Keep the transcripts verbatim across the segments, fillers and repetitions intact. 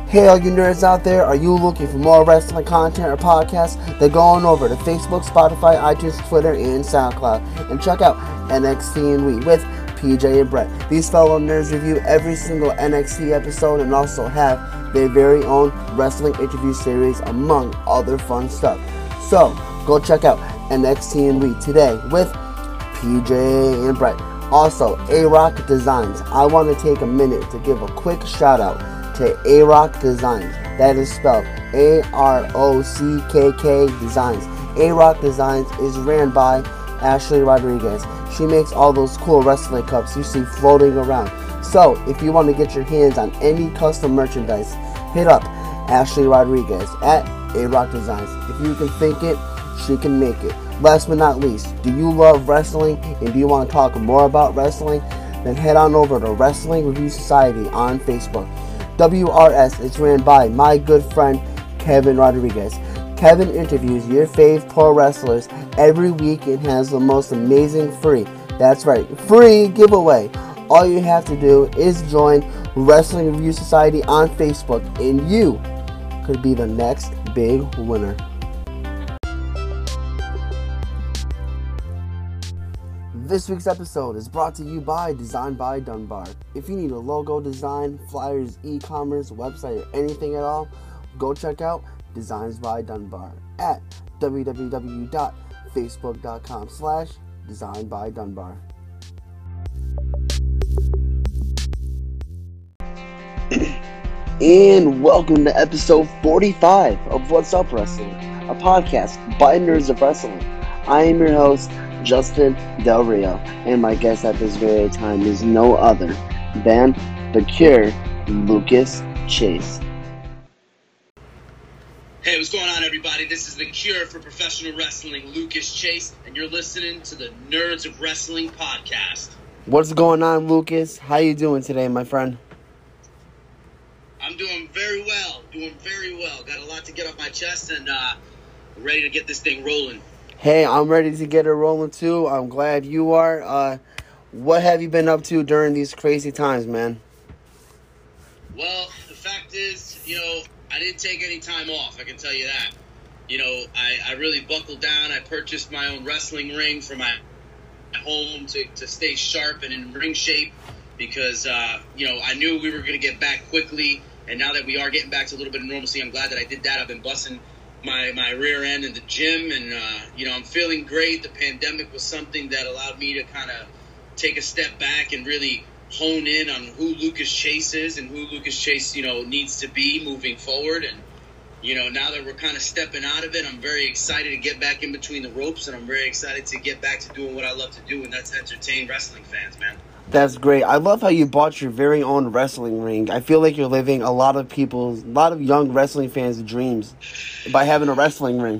Hey, all you nerds out there, are you looking for more wrestling content or podcasts? Then go on over to Facebook, Spotify, iTunes, Twitter, and SoundCloud, and check out N X T and We with P J and Brett. These fellow nerds review every single N X T episode and also have their very own wrestling interview series, among other fun stuff. So, go check out N X T and We today with P J and Brett. Also, A-Rock Designs. I want to take a minute to give a quick shout out to A-Rock Designs. That is spelled A R O C K K Designs. A-Rock Designs is ran by Ashley Rodriguez. She makes all those cool wrestling cups you see floating around. So, if you want to get your hands on any custom merchandise, hit up Ashley Rodriguez at A-Rock Designs. If you can think it, she can make it. Last but not least, do you love wrestling and do you want to talk more about wrestling? Then head on over to Wrestling Review Society on Facebook. W R S is ran by my good friend Kevin Rodriguez. Kevin interviews your fave pro wrestlers every week and has the most amazing free, that's right, free giveaway. All you have to do is join Wrestling Review Society on Facebook and you could be the next big winner. This week's episode is brought to you by Design by Dunbar. If you need a logo design, flyers, e-commerce, website, or anything at all, go check out Designs by Dunbar at www.facebook.com slash Design by Dunbar. And welcome to episode forty-five of What's Up Wrestling, a podcast by nerds of wrestling. I am your host, Justin Del Rio, and my guest at this very time is no other than the Cure, Lucas Chase. Hey, what's going on, everybody? This is the Cure for Professional Wrestling, Lucas Chase, and you're listening to the Nerds of Wrestling podcast. What's going on, Lucas? How you doing today, my friend? I'm doing very well, doing very well. Got a lot to get off my chest, and uh, ready to get this thing rolling. Hey, I'm ready to get it rolling too. I'm glad you are. Uh, what have you been up to during these crazy times, man? Well, the fact is, you know, I didn't take any time off, I can tell you that. You know, I, I really buckled down. I purchased my own wrestling ring for my home to, to stay sharp and in ring shape because, uh, you know, I knew we were going to get back quickly. And now that we are getting back to a little bit of normalcy, I'm glad that I did that. I've been busting my, my rear end in the gym, and, uh, you know, I'm feeling great. The pandemic was something that allowed me to kind of take a step back and really hone in on who Lucas Chase is and who Lucas Chase, you know, needs to be moving forward. And, you know, now that we're kind of stepping out of it, I'm very excited to get back in between the ropes, and I'm very excited to get back to doing what I love to do, and that's entertain wrestling fans, man. That's great. I love how you bought your very own wrestling ring. I feel like you're living a lot of people's, a lot of young wrestling fans' dreams by having a wrestling ring.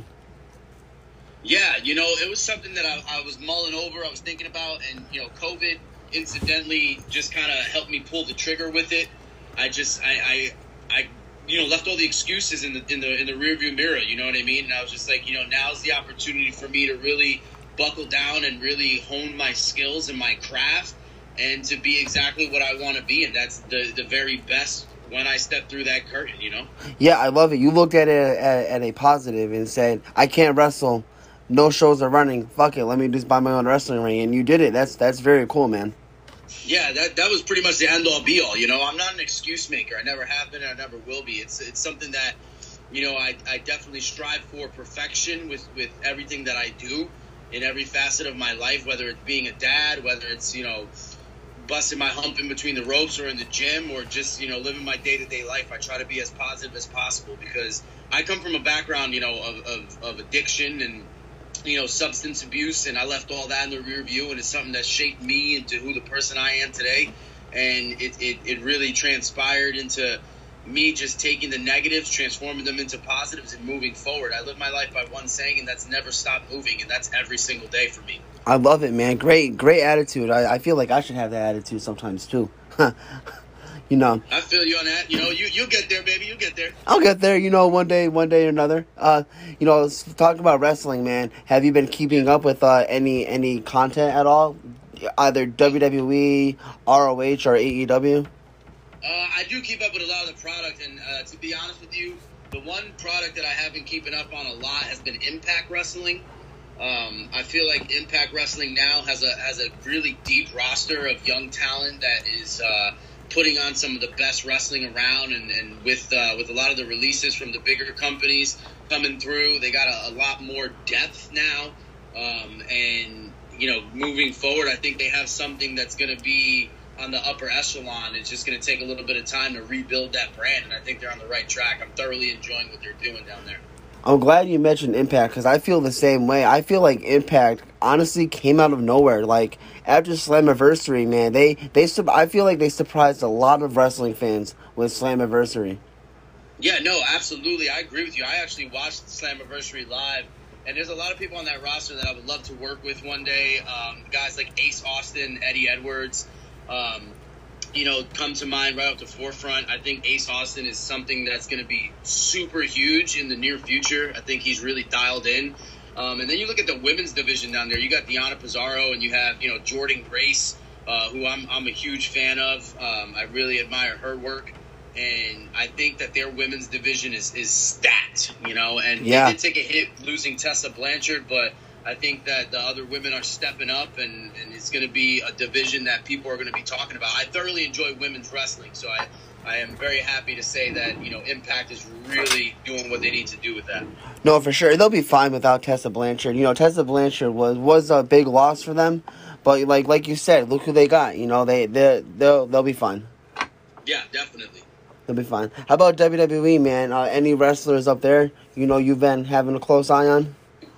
Yeah, you know, it was something that I, I was mulling over, I was thinking about, and, you know, COVID incidentally just kind of helped me pull the trigger with it. I just, I, I, I, you know, left all the excuses in the in the in the rearview mirror. You know what I mean? And I was just like, you know, now's the opportunity for me to really buckle down and really hone my skills and my craft, and to be exactly what I want to be, and that's the the very best when I step through that curtain. You know? Yeah, I love it. You looked at it at, at a positive and said, I can't wrestle. No shows are running. Fuck it. Let me just buy my own wrestling ring. And you did it. That's that's very cool, man. Yeah, that that was pretty much the end all be all. You know, I'm not an excuse maker. I never have been, and I never will be. It's it's something that, you know, I I definitely strive for perfection with with everything that I do in every facet of my life, whether it's being a dad, whether it's, you know, busting my hump in between the ropes or in the gym, or just, you know, living my day-to-day life. I try to be as positive as possible because I come from a background, you know, of, of, of addiction and, you know, substance abuse, and I left all that in the rear view, and it's something that shaped me into who the person I am today. And it, it, it really transpired into me just taking the negatives, transforming them into positives, and moving forward. I live my life by one saying, and that's never stop moving, and that's every single day for me. I love it, man. Great, great attitude. I, I feel like I should have that attitude sometimes, too. You know. I feel you on that. You know, you, you'll get there, baby. You'll get there. I'll get there, you know, one day, one day or another. Uh, you know, let's talk about wrestling, man. Have you been keeping up with uh, any any content at all? Either W W E, R O H, or A E W? Uh, I do keep up with a lot of the product, and uh, to be honest with you, the one product that I have been keeping up on a lot has been Impact Wrestling. Um, I feel like Impact Wrestling now has a has a really deep roster of young talent that is uh, putting on some of the best wrestling around, and, and with uh, with a lot of the releases from the bigger companies coming through, they got a, a lot more depth now. Um, and you know, moving forward, I think they have something that's going to be on the upper echelon. It's just going to take a little bit of time to rebuild that brand, and I think they're on the right track. I'm thoroughly enjoying what they're doing down there. I'm glad you mentioned Impact because I feel the same way. I feel like Impact honestly came out of nowhere. Like after Slammiversary, man, they they I feel like they surprised a lot of wrestling fans with Slammiversary. Yeah, no, absolutely, I agree with you. I actually watched Slammiversary live, and there's a lot of people on that roster that I would love to work with one day. Um, guys like Ace Austin, Eddie Edwards, um, you know, come to mind right off the forefront. I think Ace Austin is something that's going to be super huge in the near future. I think he's really dialed in. Um, and then you look at the women's division down there. You got Deonna Pizarro, and you have, you know, Jordan Grace, uh, who I'm I'm a huge fan of. Um, I really admire her work. And I think that their women's division is, is stacked, you know. And yeah. They did take a hit losing Tessa Blanchard, but I think that the other women are stepping up, and, and it's going to be a division that people are going to be talking about. I thoroughly enjoy women's wrestling, so I, I am very happy to say that, you know, Impact is really doing what they need to do with that. No, for sure. They'll be fine without Tessa Blanchard. You know, Tessa Blanchard was, was a big loss for them, but like like you said, look who they got. You know, they, they, they'll, they'll be fine. Yeah, definitely. They'll be fine. How about W W E, man? Uh, any wrestlers up there you know you've been having a close eye on?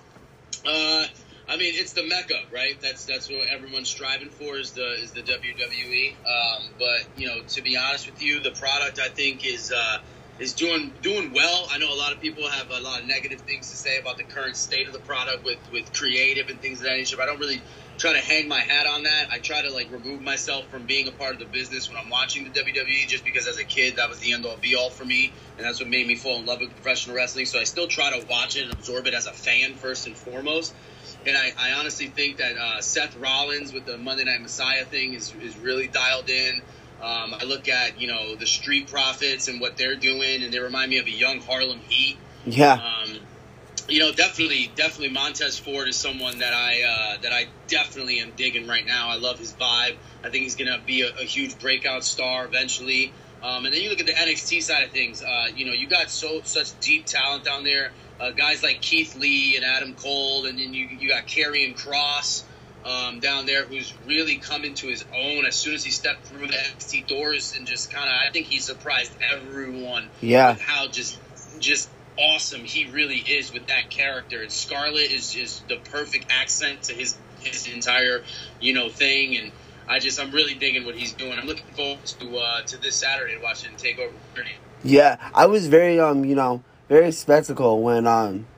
Uh, I mean, it's the Mecca, right? That's that's what everyone's striving for is the is the W W E. Um, but you know, to be honest with you, the product I think is uh, is doing doing well. I know a lot of people have a lot of negative things to say about the current state of the product with with creative and things of that nature. But I don't really try to hang my hat on that. I try to like remove myself from being a part of the business when I'm watching the W W E, just because as a kid that was the end all be all for me, and that's what made me fall in love with professional wrestling. So I still try to watch it and absorb it as a fan first and foremost. And I, I honestly think that uh, Seth Rollins with the Monday Night Messiah thing is is really dialed in. Um, I look at, you know, the Street Profits and what they're doing, and they remind me of a young Harlem Heat. Yeah. Um, you know, definitely, definitely Montez Ford is someone that I uh, that I definitely am digging right now. I love his vibe. I think he's going to be a, a huge breakout star eventually. Um, and then you look at the N X T side of things. Uh, you know, you got so such deep talent down there. Uh, guys like Keith Lee and Adam Cole, and then you you got Karrion Kross um, down there, who's really come into his own as soon as he stepped through the N X T doors, and just kind of, I think he surprised everyone. Yeah. With how just just. awesome he really is with that character, and Scarlett is just the perfect accent to his his entire you know thing, and I just I'm really digging what he's doing. I'm looking forward to uh, to this Saturday to watch him take over. Yeah, I was very um you know very skeptical when um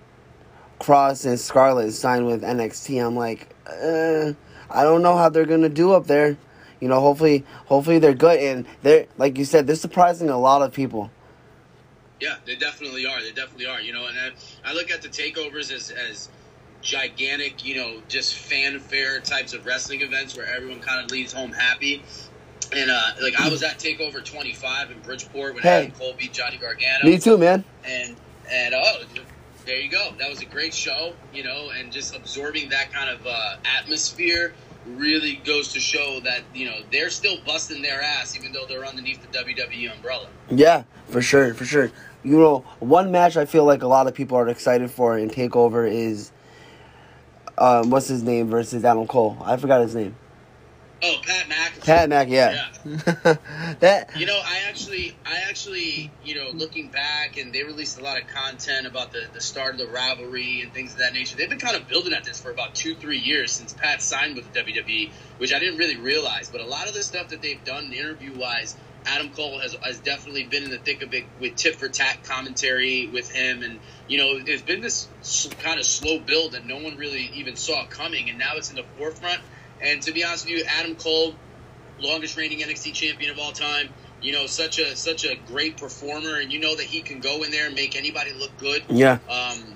Cross and Scarlett signed with N X T. I'm like, uh, I don't know how they're gonna do up there. You know, hopefully hopefully they're good, and they're like you said, they're surprising a lot of people. Yeah, they definitely are. They definitely are. You know, and I, I look at the takeovers as, as gigantic, you know, just fanfare types of wrestling events where everyone kind of leaves home happy. And, uh, like, I was at TakeOver twenty-five in Bridgeport when hey, Adam Cole beat Johnny Gargano. Me too, man. And, and oh, there you go. That was a great show, you know, and just absorbing that kind of uh, atmosphere really goes to show that, you know, they're still busting their ass even though they're underneath the W W E umbrella. Yeah, for sure, for sure. You know, one match I feel like a lot of people are excited for in TakeOver is, um, what's his name versus Adam Cole. I forgot his name. Oh, Pat McAfee. Pat McAfee, yeah. yeah. that. You know, I actually, I actually, you know, looking back, and they released a lot of content about the, the start of the rivalry and things of that nature. They've been kind of building at this for about two, three years since Pat signed with the W W E, which I didn't really realize. But a lot of the stuff that they've done interview-wise, Adam Cole has has definitely been in the thick of it with tit-for-tat commentary with him. And, you know, there's been this kind of slow build that no one really even saw coming, and now it's in the forefront. And to be honest with you, Adam Cole, longest reigning N X T champion of all time, you know, such a such a great performer, and you know that he can go in there and make anybody look good. Yeah. Um,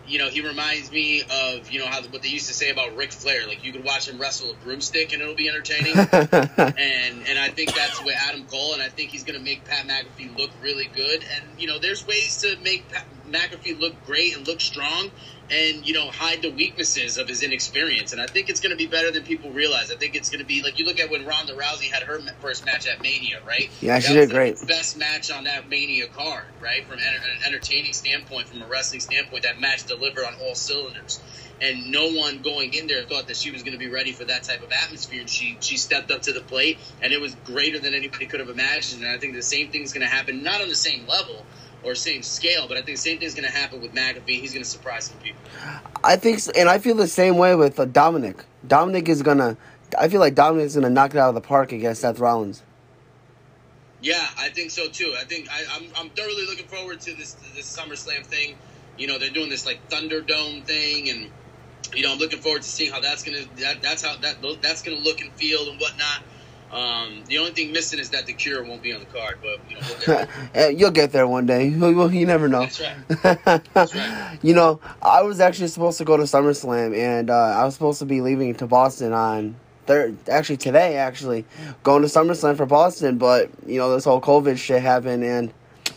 you know, he reminds me of, you know, how what they used to say about Ric Flair. Like, you could watch him wrestle a broomstick and it'll be entertaining. and and I think that's with Adam Cole, and I think he's going to make Pat McAfee look really good. And, you know, there's ways to make Pat McAfee look great and look strong and, you know, hide the weaknesses of his inexperience. And I think it's going to be better than people realize. I think it's going to be, like, you look at when Ronda Rousey had her first match at Mania, right? Yeah, she did great. The best match on that Mania card, right? From an entertaining standpoint, from a wrestling standpoint, that match delivered on all cylinders. And no one going in there thought that she was going to be ready for that type of atmosphere. And she, she stepped up to the plate, and it was greater than anybody could have imagined. And I think the same thing is going to happen, not on the same level or same scale, but I think the same thing is going to happen with McAfee. He's going to surprise some people. I think, so, and I feel the same way with uh, Dominic. Dominic is going to, I feel like Dominic is going to knock it out of the park against Seth Rollins. Yeah, I think so too. I think I, I'm I'm thoroughly looking forward to this this SummerSlam thing. You know, they're doing this like Thunderdome thing, and you know, I'm looking forward to seeing how that's gonna that, that's how that that's gonna look and feel and whatnot. Um, the only thing missing is that the Cure won't be on the card, but you know, we'll get there. You'll get there one day. You, you never know. That's right. That's right. You know, I was actually supposed to go to SummerSlam, and uh, I was supposed to be leaving to Boston on third, actually today, actually going to SummerSlam for Boston, but you know, this whole COVID shit happened, and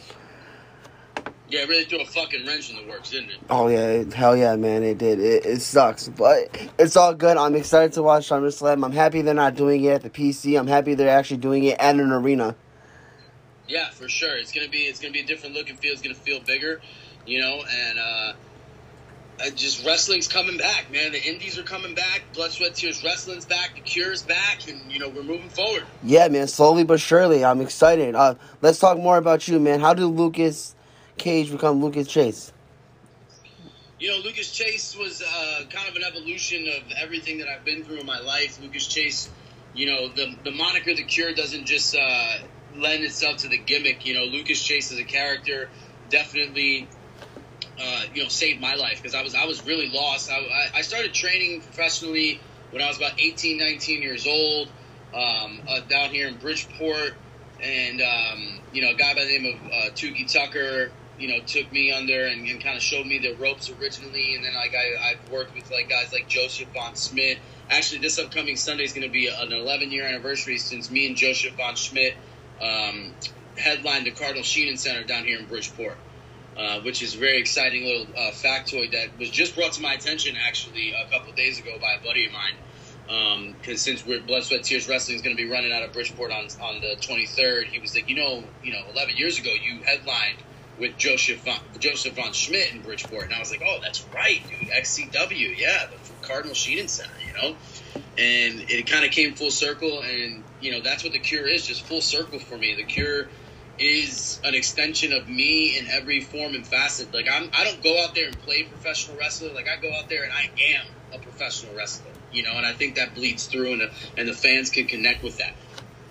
yeah, it really threw a fucking wrench in the works, didn't it? Oh, yeah. Hell yeah, man. It did. It, it sucks. But it's all good. I'm excited to watch SummerSlam. I'm happy they're not doing it at the P C. I'm happy they're actually doing it at an arena. Yeah, for sure. It's gonna be it's gonna be a different look and feel. It's gonna feel bigger, you know. And uh, uh, just wrestling's coming back, man. The indies are coming back. Blood, Sweat, Tears Wrestling's back. The Cure's back, and you know we're moving forward. Yeah, man. Slowly but surely. I'm excited. Uh, let's talk more about you, man. How did Lucas Cage become Lucas Chase? You know, Lucas Chase was uh, kind of an evolution of everything that I've been through in my life. Lucas Chase, you know, the the moniker The Cure doesn't just uh, lend itself to the gimmick. You know, Lucas Chase as a character definitely, uh, you know, saved my life because I was I was really lost. I, I started training professionally when I was about eighteen, nineteen years old um, uh, down here in Bridgeport. And, um, you know, a guy by the name of uh, Tukey Tucker, you know, took me under and, and kind of showed me the ropes originally. And then like I, I've worked with like guys like Joseph Von Schmidt. Actually, this upcoming Sunday is going to be an eleven-year anniversary since me and Joseph Von Schmidt um, headlined the Cardinal Sheehan Center down here in Bridgeport, uh, which is a very exciting little uh, factoid that was just brought to my attention actually a couple of days ago by a buddy of mine. Because um, since we're Blood, Sweat, Tears Wrestling is going to be running out of Bridgeport on on the twenty-third, he was like, you know, you know, eleven years ago you headlined with Joseph Von, Joseph Von Schmidt in Bridgeport, and I was like, oh, that's right, dude, X C W, yeah, the Cardinal Sheehan Center, you know, and it kind of came full circle, and you know, that's what the Cure is, just full circle for me. The Cure is an extension of me in every form and facet. Like I'm, I don't go out there and play professional wrestler. Like I go out there and I am a professional wrestler. You know, and I think that bleeds through, and the, and the fans can connect with that.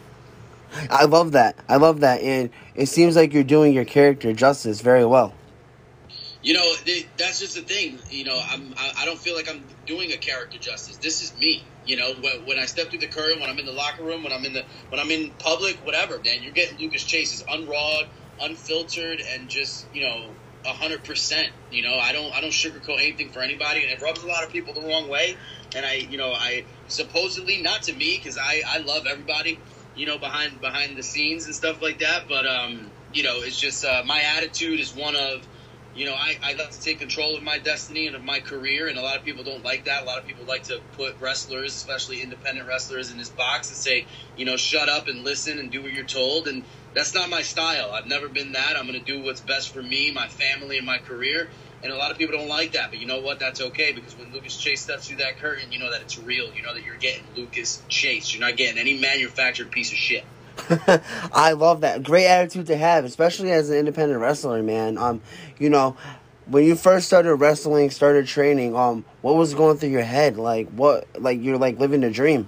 I love that. I love that, and it seems like you're doing your character justice very well. You know, they, that's just the thing. You know, I'm, I, I don't feel like I'm doing a character justice. This is me. You know, when, when I step through the curtain, when I'm in the locker room, when I'm in the when I'm in public, whatever, man, you're getting Lucas Chase is unrawed, unfiltered, and just you know, a hundred percent. You know, I don't I don't sugarcoat anything for anybody, and it rubs a lot of people the wrong way. And I, you know, I supposedly not to me because I, I love everybody, you know, behind behind the scenes and stuff like that. But um, you know, it's just uh, my attitude is one of, you know, I, I like to take control of my destiny and of my career, and a lot of people don't like that. A lot of people like to put wrestlers, especially independent wrestlers, in this box and say, you know, shut up and listen and do what you're told. And that's not my style. I've never been that. I'm going to do what's best for me, my family, and my career. And a lot of people don't like that, but you know what? That's okay, because when Lucas Chase steps through that curtain, you know that it's real. You know that you're getting Lucas Chase. You're not getting any manufactured piece of shit. I love that. Great attitude to have, especially as an independent wrestler, man. Um, you know, when you first started wrestling, started training, um, what was going through your head? Like, what, like, you're, like, living a dream.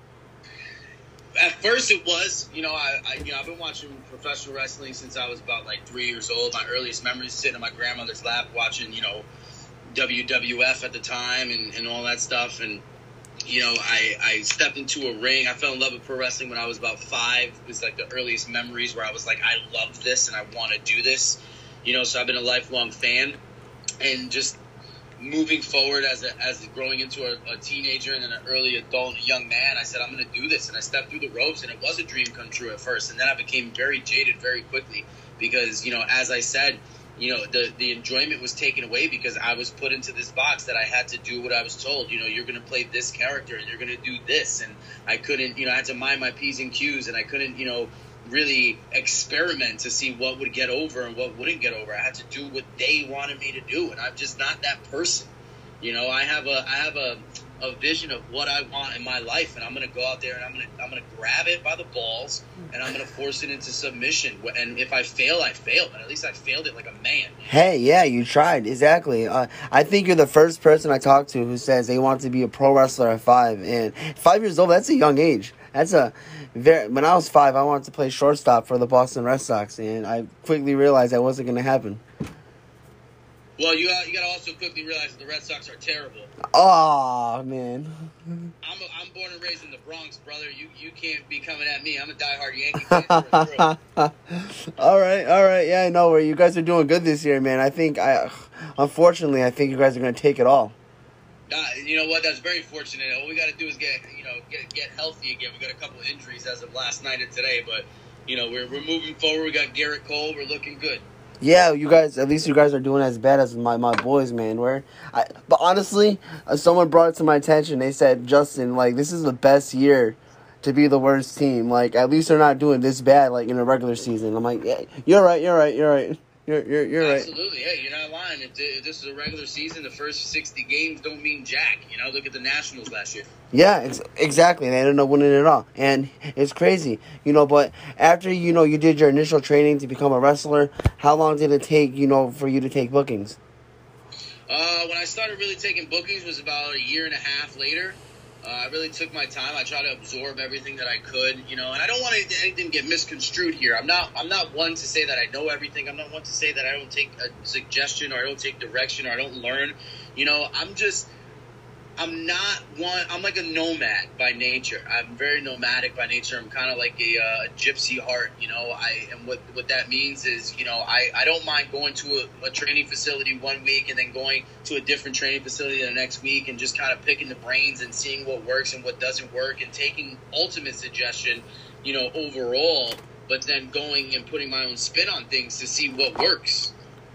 At first it was, you know, I, I, you know, I've been watching professional wrestling since I was about like three years old. My earliest memories sitting on my grandmother's lap watching, you know, W W F at the time and, and all that stuff. And, you know, I, I stepped into a ring. I fell in love with pro wrestling when I was about five. It was like the earliest memories where I was like, I love this and I want to do this. You know, so I've been a lifelong fan. And just moving forward as a, as growing into a, a teenager and then an early adult, young man, I said, I'm going to do this. And I stepped through the ropes, and it was a dream come true at first. And then I became very jaded very quickly because, you know, as I said, you know, the, the enjoyment was taken away because I was put into this box that I had to do what I was told. You know, you're going to play this character and you're going to do this. And I couldn't, you know, I had to mind my P's and Q's, and I couldn't, you know, really experiment to see what would get over and what wouldn't get over. I had to do what they wanted me to do, and I'm just not that person. You know, I have a I have a, a vision of what I want in my life, and I'm going to go out there and I'm going to I'm going to grab it by the balls and I'm going to force it into submission. And if I fail, I fail, but at least I failed it like a man. Hey, yeah, you tried. Exactly. Uh, I think you're the first person I talked to who says they want to be a pro wrestler at five. And five years old, that's a young age. That's a very. When I was five, I wanted to play shortstop for the Boston Red Sox, and I quickly realized that wasn't going to happen. Well, you uh, you got to also quickly realize that the Red Sox are terrible. Oh, man. I'm a, I'm born and raised in the Bronx, brother. You you can't be coming at me. I'm a diehard Yankee fan. all right, all right. Yeah, I know where you guys are doing good this year, man. I think I, unfortunately, I think you guys are going to take it all. Uh, you know what? That's very fortunate. All we got to do is get you know get get healthy again. We got a couple of injuries as of last night and today, but you know we're we're moving forward. We got Garrett Cole. We're looking good. Yeah, you guys. At least you guys are doing as bad as my, my boys, man. Where, I but honestly, uh, someone brought it to my attention. They said, Justin, like this is the best year to be the worst team. Like at least they're not doing this bad, like in a regular season. I'm like, yeah, you're right, you're right, you're right. You're you're you're right. Absolutely. Hey, you're not lying. If, if this is a regular season, the first sixty games don't mean jack. You know, look at the Nationals last year. Yeah, ex- exactly. They ended up winning it all, and it's crazy. You know, but after you know you did your initial training to become a wrestler, how long did it take? You know, for you to take bookings? Uh, when I started really taking bookings was about a year and a half later. Uh, I really took my time. I tried to absorb everything that I could, you know, and I don't want anything to get misconstrued here. I'm not I'm not one to say that I know everything. I'm not one to say that I don't take a suggestion or I don't take direction or I don't learn. You know, I'm just, I'm not one, I'm like a nomad by nature. I'm very nomadic by nature. I'm kind of like a, uh, a gypsy heart, you know, I, and what, what that means is, you know, I, I don't mind going to a, a training facility one week and then going to a different training facility the next week and just kind of picking the brains and seeing what works and what doesn't work and taking ultimate suggestion, you know, overall, but then going and putting my own spin on things to see what works.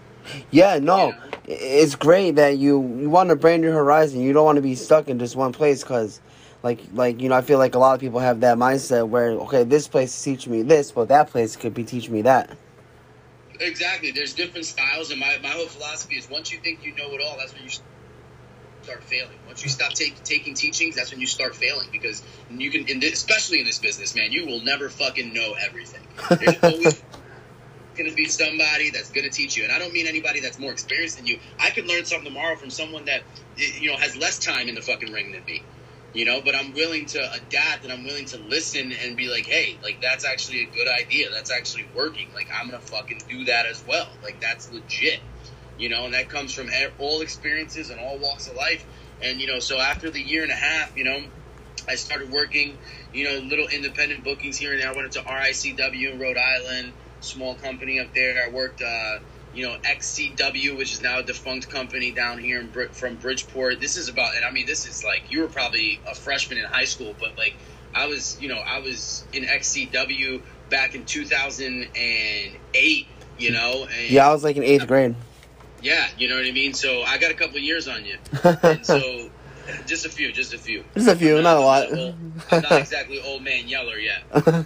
Yeah, no, you know? It's great that you, you want to brand your horizon. You don't want to be stuck in just one place because, like, like you know, I feel like a lot of people have that mindset where, okay, this place is teaching me this, but that place could be teaching me that. Exactly. There's different styles, and my, my whole philosophy is once you think you know it all, that's when you start failing. Once you stop take, taking teachings, that's when you start failing because you can, in this, especially in this business, man, you will never fucking know everything. There's always going to be somebody that's going to teach you, and I don't mean anybody that's more experienced than you. I could learn something tomorrow from someone that, you know, has less time in the fucking ring than me, you know, but I'm willing to adapt and I'm willing to listen and be like, hey, like that's actually a good idea, that's actually working, like I'm going to fucking do that as well, like that's legit, you know, and that comes from all experiences and all walks of life. And you know, so after the year and a half, you know, I started working, you know, little independent bookings here and there. I went into R I C W in Rhode Island, small company up there. I worked, uh, you know, X C W, which is now a defunct company down here in Br- from Bridgeport. This is about, and I mean, this is like, you were probably a freshman in high school, but like, I was, you know, I was in X C W back in two thousand eight, you know. And yeah, I was like in eighth grade. Yeah, you know what I mean? So I got a couple of years on you. And so, just a few, just a few. Just a few, I'm not, not a lot. Old, I'm not exactly old man Yeller yet.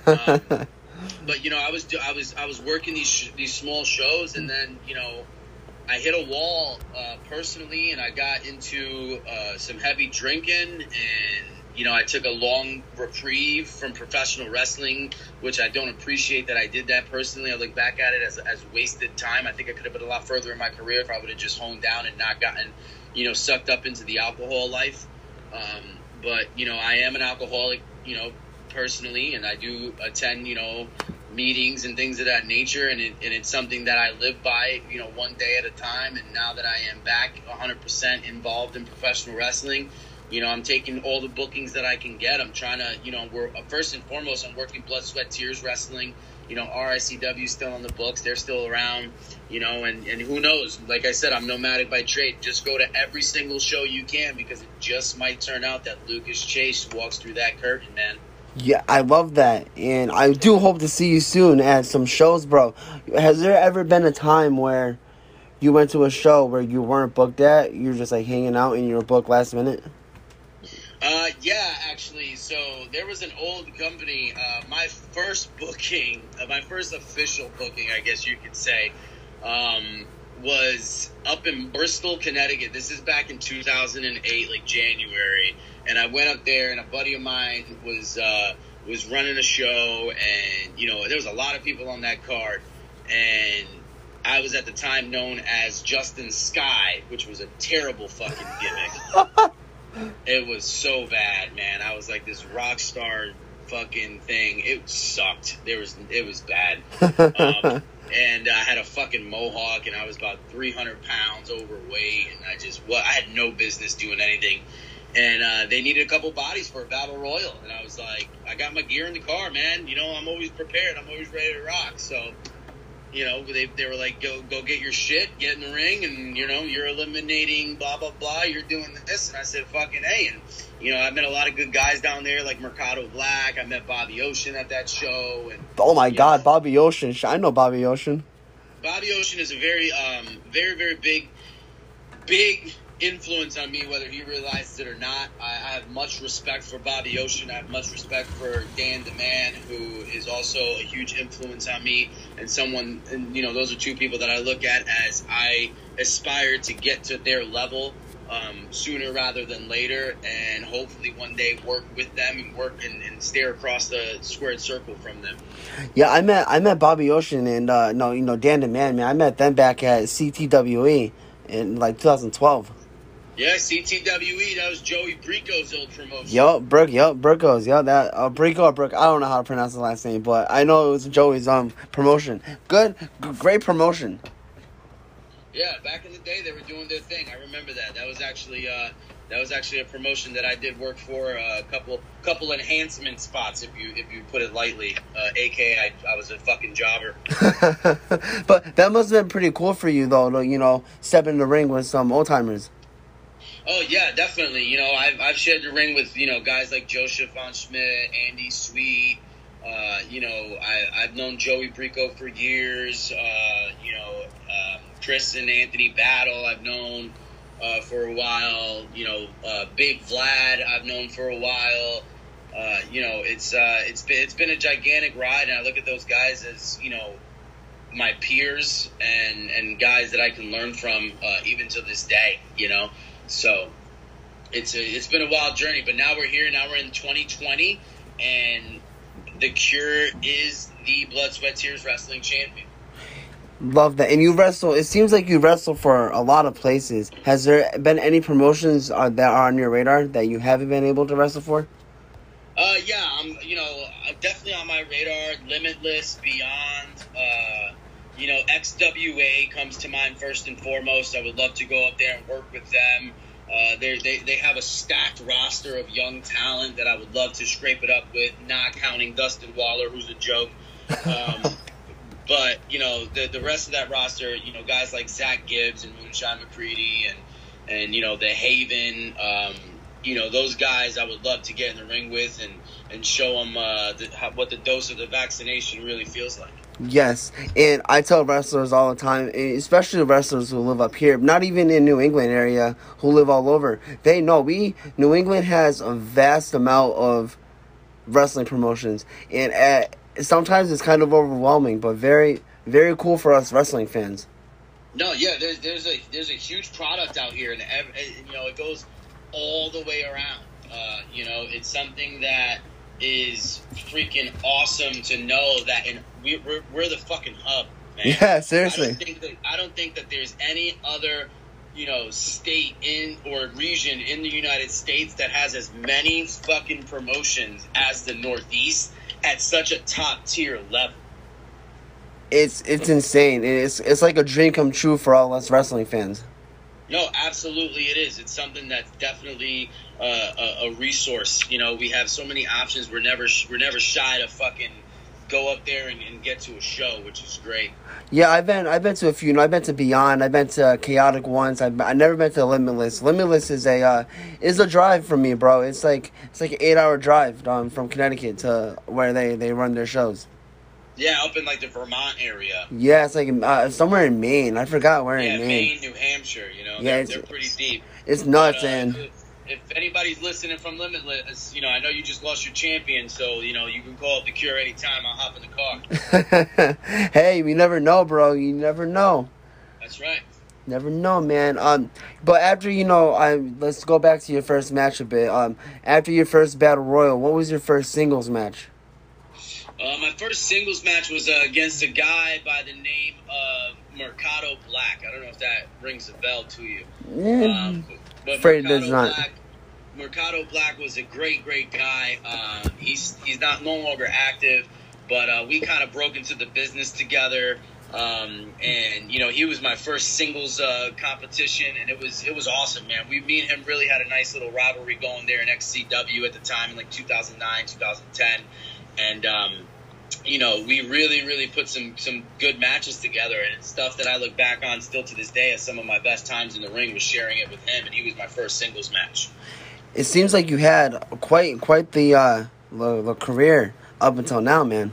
Um, But you know, I was I was I was working these sh- these small shows, and then you know, I hit a wall uh, personally, and I got into uh, some heavy drinking, and you know, I took a long reprieve from professional wrestling, which I don't appreciate that I did that personally. I look back at it as as wasted time. I think I could have been a lot further in my career if I would have just honed down and not gotten, you know, sucked up into the alcohol life. Um, but you know, I am an alcoholic, you know, personally, and I do attend, you know, meetings and things of that nature, and, it, and it's something that I live by, you know, one day at a time. And now that I am back one hundred percent involved in professional wrestling, you know, I'm taking all the bookings that I can get. I'm trying to, you know, we're first and foremost, I'm working blood, sweat, tears wrestling. You know, R I C W still on the books. They're still around, you know, and, and who knows? Like I said, I'm nomadic by trade. Just go to every single show you can because it just might turn out that Lucas Chase walks through that curtain, man. Yeah, I love that. And I do hope to see you soon at some shows, bro. Has there ever been a time where you went to a show where you weren't booked at? You were just, like, hanging out and you were booked last minute? Uh, yeah, actually. So there was an old company. Uh, my first booking, uh, my first official booking, I guess you could say, um, was up in Bristol, Connecticut. This is back in two thousand eight, like January. And I went up there, and a buddy of mine was uh, was running a show, and you know there was a lot of people on that card, and I was at the time known as Justin Sky, which was a terrible fucking gimmick. It was so bad, man. I was like this rock star fucking thing. It sucked. There was, it was bad. Um, and I had a fucking mohawk, and I was about three hundred pounds overweight, and I just, well, I had no business doing anything. And uh, they needed a couple bodies for a battle royal, and I was like, I got my gear in the car, man. You know, I'm always prepared. I'm always ready to rock. So, you know, they they were like, go go get your shit, get in the ring, and, you know, you're eliminating blah, blah, blah, you're doing this. And I said, fucking A. And, you know, I met a lot of good guys down there, like Mercado Black. I met Bobby Ocean at that show. And Oh, my God, know, Bobby Ocean. I know Bobby Ocean. Bobby Ocean is a very, um, very, very big, big influence on me, whether he realizes it or not. I, I have much respect for Bobby Ocean. I have much respect for Dan DeMann, who is also a huge influence on me, and someone, and you know, those are two people that I look at as I aspire to get to their level um, sooner rather than later, and hopefully one day work with them and work and, and stare across the squared circle from them. Yeah, I met I met Bobby Ocean and uh, no, you know, Dan DeMann, man. I met them back at C T W E in like two thousand twelve. Yeah, C T W E, that was Joey Brico's old promotion. Yup, Brick, yup, Brico's, yup, that, uh, Brico or Brick, I don't know how to pronounce the last name, but I know it was Joey's, um, promotion. Good, g- great promotion. Yeah, back in the day, they were doing their thing. I remember that. That was actually, uh, that was actually a promotion that I did work for, uh, a couple, couple enhancement spots, if you, if you put it lightly, uh, A K A I, I was a fucking jobber. But that must have been pretty cool for you, though, to, you know, step in the ring with some old-timers. Oh, yeah, definitely. You know, I've, I've shared the ring with, you know, guys like Joseph Von Schmidt, Andy Sweet. Uh, you know, I, I've known Joey Brico for years. Uh, you know, um, Chris and Anthony Battle I've known uh, for a while. You know, uh, Big Vlad I've known for a while. Uh, you know, it's uh, it's been it's been a gigantic ride, and I look at those guys as, you know, my peers and, and guys that I can learn from uh, even to this day, you know. So it's a, it's been a wild journey, but now we're here. Now we're in twenty twenty, and the Cure is the Blood, Sweat, Tears Wrestling Champion. Love that. And you wrestle, it seems like you wrestle for a lot of places. Has there been any promotions uh, that are on your radar that you haven't been able to wrestle for? Uh, yeah, I'm, you know, definitely on my radar. Limitless, Beyond, uh, you know, X W A comes to mind first and foremost. I would love to go up there and work with them. Uh, they they they have a stacked roster of young talent that I would love to scrape it up with, not counting Dustin Waller, who's a joke. Um, but, you know, the the rest of that roster, you know, guys like Zach Gibbs and Moonshine McCready and, and you know, The Haven, um, you know, those guys I would love to get in the ring with and, and show them uh, the, how, what the dose of the vaccination really feels like. Yes, and I tell wrestlers all the time, especially wrestlers who live up here, not even in New England area, who live all over, they know we, New England has a vast amount of wrestling promotions, and at, sometimes it's kind of overwhelming, but very, very cool for us wrestling fans. No, yeah, there's there's a there's a huge product out here, and every, you know, it goes all the way around. Uh, you know, it's something that is freaking awesome to know that, and we, we're we're the fucking hub, man. Yeah, seriously. I don't think that, I don't think that there's any other, you know, state in or region in the United States that has as many fucking promotions as the Northeast at such a top tier level. It's it's insane. It's it's like a dream come true for all us wrestling fans. No, absolutely it is. It's something that's definitely uh, a, a resource. You know, we have so many options. We're never we're never shy to fucking go up there and, and get to a show, which is great. Yeah, I've been I've been to a few. You know, I've been to Beyond. I've been to Chaotic once. I've I never been to Limitless. Limitless is a uh, is a drive for me, bro. It's like it's like an eight hour drive um, from Connecticut to where they, they run their shows. Yeah, up in like the Vermont area. Yeah, it's like uh, somewhere in Maine. I forgot where yeah, in Maine. Maine, New Hampshire. You know, yeah, they're, they're pretty deep. It's nuts, but, uh, and. If, if anybody's listening from Limitless, you know, I know you just lost your champion, so, you know, you can call up the Cure anytime. I'll hop in the car. Hey, we never know, bro. You never know. That's right. Never know, man. Um, but after, you know, I let's go back to your first match a bit. Um, after your first Battle Royal, what was your first singles match? Uh, my first singles match was uh, against a guy by the name of Mercado Black. I don't know if that rings a bell to you. Yeah. Um, But Afraid Mercado it does not. Black, Mercado Black was a great, great guy. Uh, he's he's not no longer active, but uh, we kind of broke into the business together. Um, and you know, he was my first singles uh, competition, and it was it was awesome, man. We me and him really had a nice little rivalry going there in X C W at the time in like two thousand nine, two thousand ten, and um, you know, we really, really put some, some good matches together, and it's stuff that I look back on still to this day as some of my best times in the ring was sharing it with him, and he was my first singles match. It seems like you had quite quite the uh, the, the career up until now, man.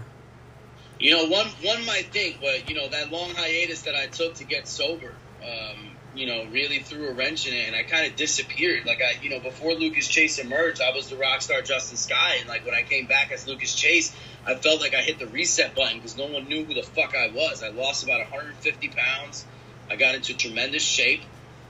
You know, one one might think, but you know, that long hiatus that I took to get sober, um, you know, really threw a wrench in it, and I kind of disappeared. Like I, you know, before Lucas Chase emerged, I was the rock star Justin Sky, and like when I came back as Lucas Chase, I felt like I hit the reset button because no one knew who the fuck I was. I lost about one hundred fifty pounds. I got into tremendous shape.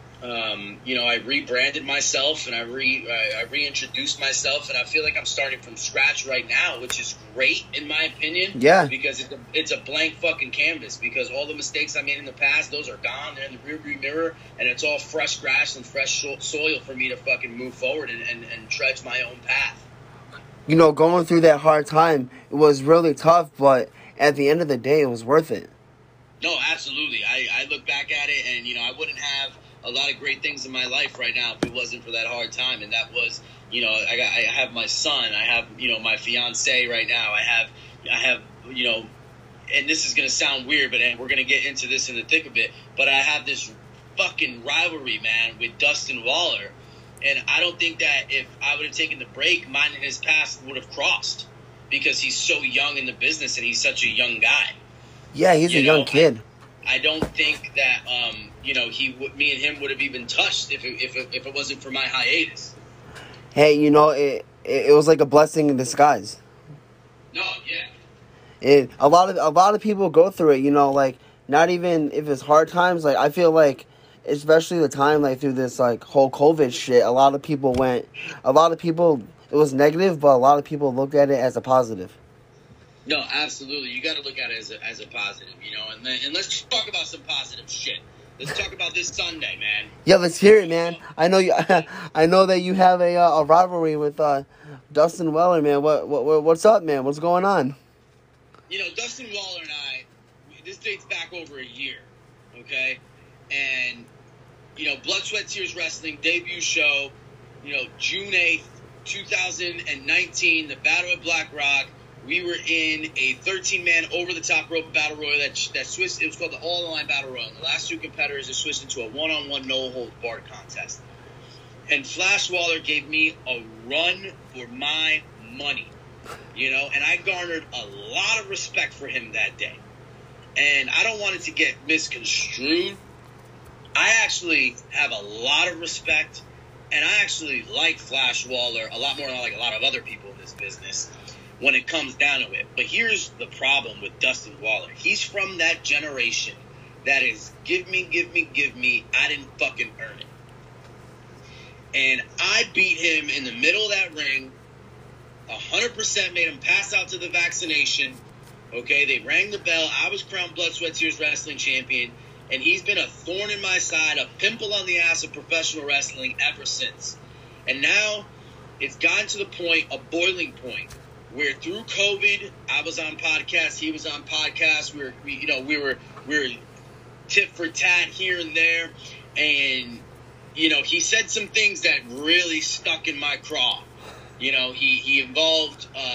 Um, you know, I rebranded myself and I re I, I reintroduced myself, and I feel like I'm starting from scratch right now, which is great in my opinion. Yeah. Because it's a, it's a blank fucking canvas. Because all the mistakes I made in the past, those are gone. They're in the rearview mirror, and it's all fresh grass and fresh soil for me to fucking move forward and, and, and trudge my own path. You know, going through that hard time, it was really tough, but at the end of the day, it was worth it. No, absolutely. I, I look back at it, and, you know, I wouldn't have a lot of great things in my life right now if it wasn't for that hard time. And that was, you know, I got, I have my son, I have, you know, my fiance right now. I have, I have, you know, and this is going to sound weird, but we're going to get into this in the thick of it, but I have this fucking rivalry, man, with Dustin Waller. And I don't think that if I would have taken the break, mine and his past would have crossed, because he's so young in the business and he's such a young guy. Yeah, he's you a know, young kid. I, I don't think that, um, you know, he would, me and him would have even touched if it, if it, if it wasn't for my hiatus. Hey, you know, it, it it was like a blessing in disguise. No, yeah. It a lot of a lot of people go through it. You know, like not even if it's hard times. Like I feel like, especially the time like through this like whole COVID shit, a lot of people went. A lot of people, it was negative, but a lot of people looked at it as a positive. No, absolutely. You got to look at it as a, as a positive, you know. And then, and let's talk about some positive shit. Let's talk about this Sunday, man. Yeah, let's hear it, man. I know you. I know that you have a uh, a rivalry with uh, Dustin Waller, man. What what what's up, man? What's going on? You know, Dustin Waller and I, this dates back over a year, okay? And you know, Blood, Sweat, Tears Wrestling debut show, you know, June eighth, two thousand nineteen, the Battle of Black Rock. We were in a thirteen-man over-the-top rope battle royal that that switched. It was called the All-in-Line Battle Royal. And the last two competitors have switched into a one-on-one no-hold-barred contest. And Flash Waller gave me a run for my money, you know. And I garnered a lot of respect for him that day. And I don't want it to get misconstrued. I actually have a lot of respect, and I actually like Flash Waller a lot more than I like a lot of other people in this business when it comes down to it. But here's the problem with Dustin Waller. He's from that generation that is give me, give me, give me. I didn't fucking earn it. And I beat him in the middle of that ring. one hundred percent made him pass out to the vaccination. Okay, they rang the bell. I was crowned Blood, Sweat, Tears Wrestling Champion. And he's been a thorn in my side, a pimple on the ass of professional wrestling ever since. And now it's gotten to the point, a boiling point, where through COVID, I was on podcasts, he was on podcasts. We were, we, you know, we were, we were tit for tat here and there, and you know, he said some things that really stuck in my craw. You know, he he involved um,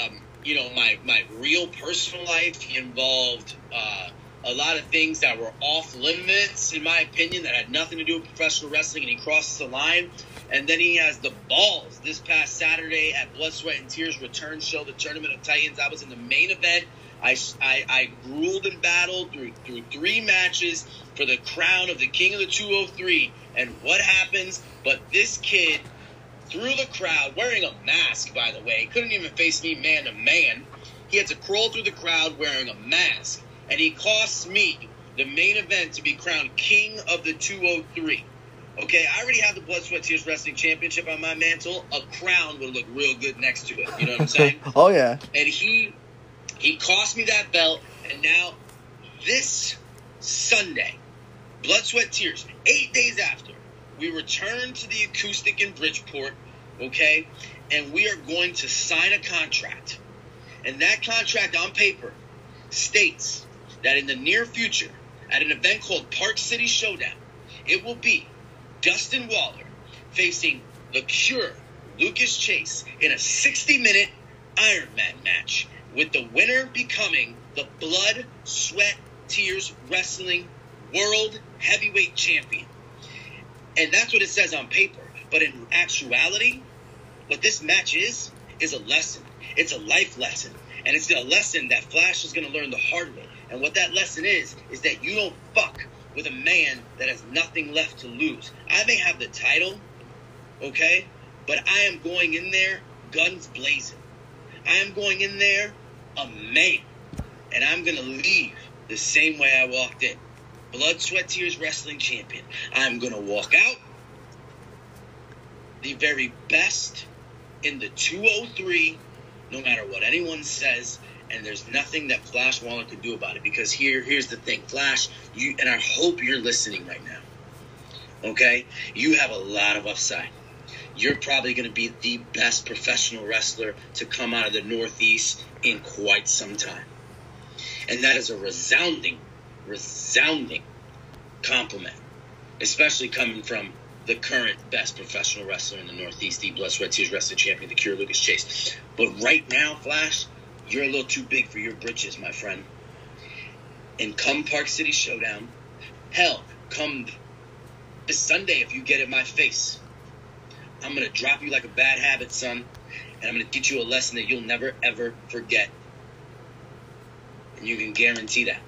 you know, my, my real personal life. He involved uh, a lot of things that were off limits, in my opinion, that had nothing to do with professional wrestling, and he crosses the line. And then he has the balls this past Saturday at Blood, Sweat, and Tears return show, the Tournament of Titans. I was in the main event. I, I, I grueled and battled through, through three matches for the crown of the King of the two oh three. And what happens? But this kid, through the crowd, wearing a mask, by the way, couldn't even face me man to man. He had to crawl through the crowd wearing a mask. And he cost me the main event to be crowned King of the two oh three. Okay, I already have the Blood, Sweat, Tears Wrestling Championship on my mantle. A crown would look real good next to it. You know what I'm saying? Oh, yeah. And he he cost me that belt. And now this Sunday, Blood, Sweat, Tears, eight days after, we return to the Acoustic in Bridgeport, okay? And we are going to sign a contract. And that contract on paper states that in the near future, at an event called Park City Showdown, it will be Dustin Waller facing The Cure, Lucas Chase, in a sixty-minute Iron Man match, with the winner becoming the Blood, Sweat, Tears Wrestling World Heavyweight Champion. And that's what it says on paper. But in actuality, what this match is, is a lesson. It's a life lesson. And it's a lesson that Flash is going to learn the hard way. And what that lesson is, is that you don't fuck with a man that has nothing left to lose. I may have the title, okay, but I am going in there guns blazing. I am going in there a man. And I'm going to leave the same way I walked in. Blood, Sweat, Tears Wrestling Champion. I'm going to walk out the very best in the two oh three, no matter what anyone says. And there's nothing that Flash Waller could do about it. Because here, here's the thing. Flash, you, and I hope you're listening right now, okay? You have a lot of upside. You're probably going to be the best professional wrestler to come out of the Northeast in quite some time. And that is a resounding, resounding compliment. Especially coming from the current best professional wrestler in the Northeast, the Blood, Sweat, Tears Wrestling Champion, the Cure, Lucas Chase. But right now, Flash, you're a little too big for your britches, my friend. And come Park City Showdown, hell, come this Sunday if you get in my face, I'm going to drop you like a bad habit, son. And I'm going to teach you a lesson that you'll never, ever forget. And you can guarantee that.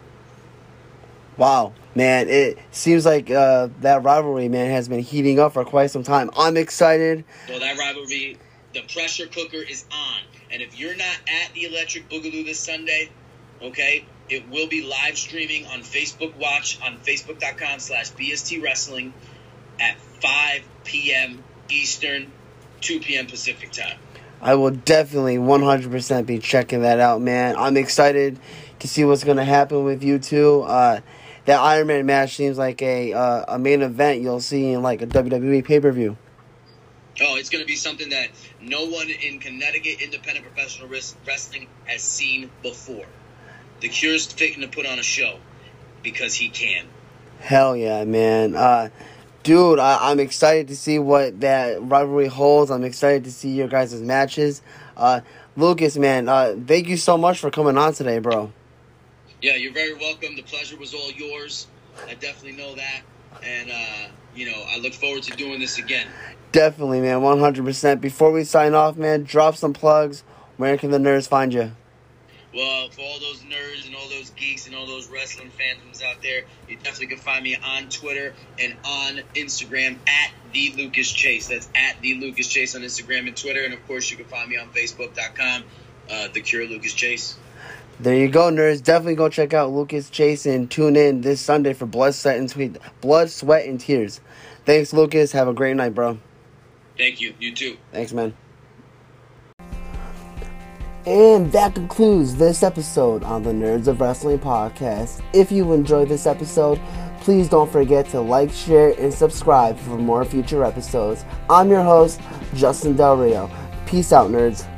Wow, man, it seems like uh, that rivalry, man, has been heating up for quite some time. I'm excited. Well, that rivalry, the pressure cooker is on. And if you're not at the Electric Boogaloo this Sunday, okay, it will be live streaming on Facebook Watch on Facebook.com slash BST Wrestling at five p.m. Eastern, two p.m. Pacific time. I will definitely one hundred percent be checking that out, man. I'm excited to see what's going to happen with you two. Uh, that Iron Man match seems like a uh, a main event you'll see in like a W W E pay-per-view. Oh, it's going to be something that no one in Connecticut independent professional wrestling has seen before. The Cure's fitting to put on a show because he can. Hell yeah, man. Uh, dude, I, I'm excited to see what that rivalry holds. I'm excited to see your guys' matches. Uh, Lucas, man, uh, thank you so much for coming on today, bro. Yeah, you're very welcome. The pleasure was all yours. I definitely know that. And, uh, you know, I look forward to doing this again. Definitely, man, one hundred percent. Before we sign off, man, drop some plugs. Where can the nerds find you? Well, for all those nerds and all those geeks and all those wrestling fandoms out there, you definitely can find me on Twitter and on Instagram at The Lucas Chase. That's at The Lucas Chase on Instagram and Twitter. And, of course, you can find me on Facebook dot com, uh, The Cure Lucas Chase. There you go, nerds. Definitely go check out Lucas Chase and tune in this Sunday for Blood, Sweat, and Tweet, Blood, Sweat, and Tears. Thanks, Lucas. Have a great night, bro. Thank you. You too. Thanks, man. And that concludes this episode on the Nerds of Wrestling podcast. If you enjoyed this episode, please don't forget to like, share, and subscribe for more future episodes. I'm your host, Justin Del Rio. Peace out, nerds.